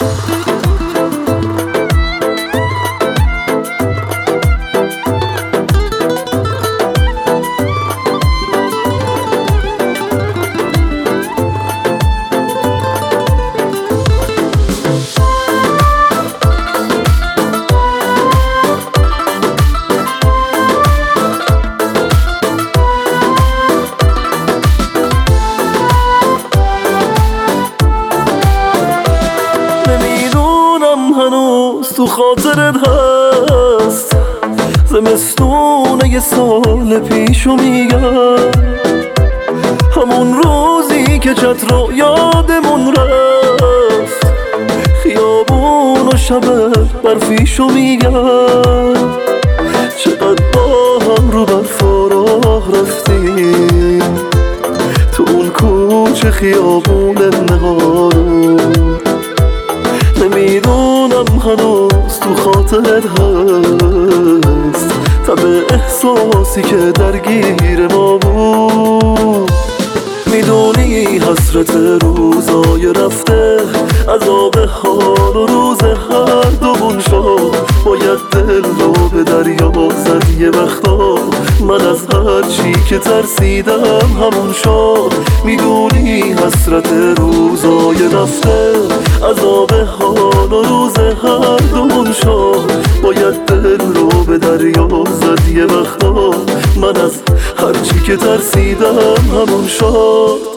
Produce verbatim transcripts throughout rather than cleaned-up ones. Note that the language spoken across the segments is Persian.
هنوز تو خاطرت هست زمستونه یه سال پیشو میگم، همون روزی که چت رو یادمون رفت، خیابون و شب برفیشو میگم. چقدر با هم رو برف و راه رفتیم تو اون کوچه خیابون نهارون. نمیدونم هنوز تو خاطرت هست تب احساسی که درگیر ما بود. میدونی حسرت روزای رفته، عذاب حال و روز هر دومون شد. باید دل رو به دریا زد یه وقتا، من از هر چی که ترسیدم همون شد. میدونی حسرت روزای رفته، عذاب حال و روز هر دومون شد. باید دل رو به دریا زد یه وقتا، من از هر چی که ترسیدم همون شد.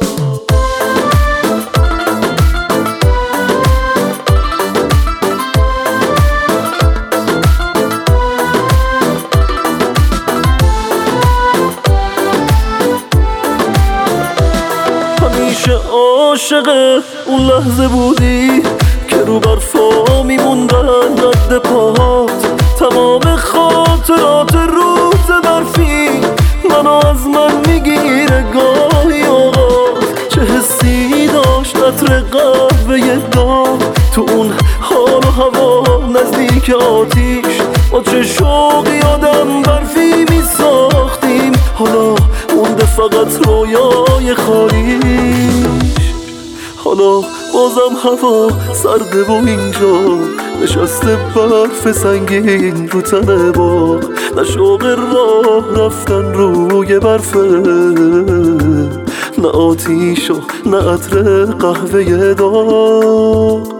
همیشه عاشق اون لحظه بودی که رو برفا میموندن رد پاهات. تمام خاطرات روز برفی منو از من میگیره گاهی اوقات. چه حسی داشت عطر قهوه داغ تو اون حال و هوا نزدیک آتیش. با چه شوقی آدم برفی میساختیم، حالا مونده فقط رویای خالیش. حالا بازم هوا سرده و اینجا نشسته برف سنگین رو تن باغ. نه شوق راه رفتن روی برفه، نه آتیش و نه عطر قهوه داغ.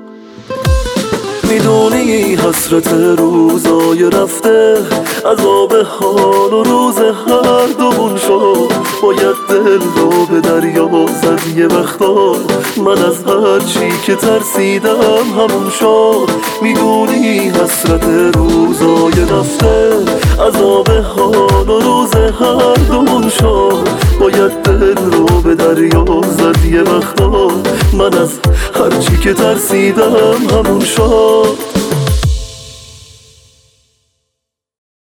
میدونی حسرت روزای رفته، عذاب حال و روز هر دومون شد. باید دل رو به دریا زد یه وقتا، من از هر چی که ترسیدم همون شد. میدونی حسرت روزای رفته، عذاب حال و روز هر دومون شد. باید دل رو به دریا زد یه وقتا، من از هر چی که ترسیدم همون شد.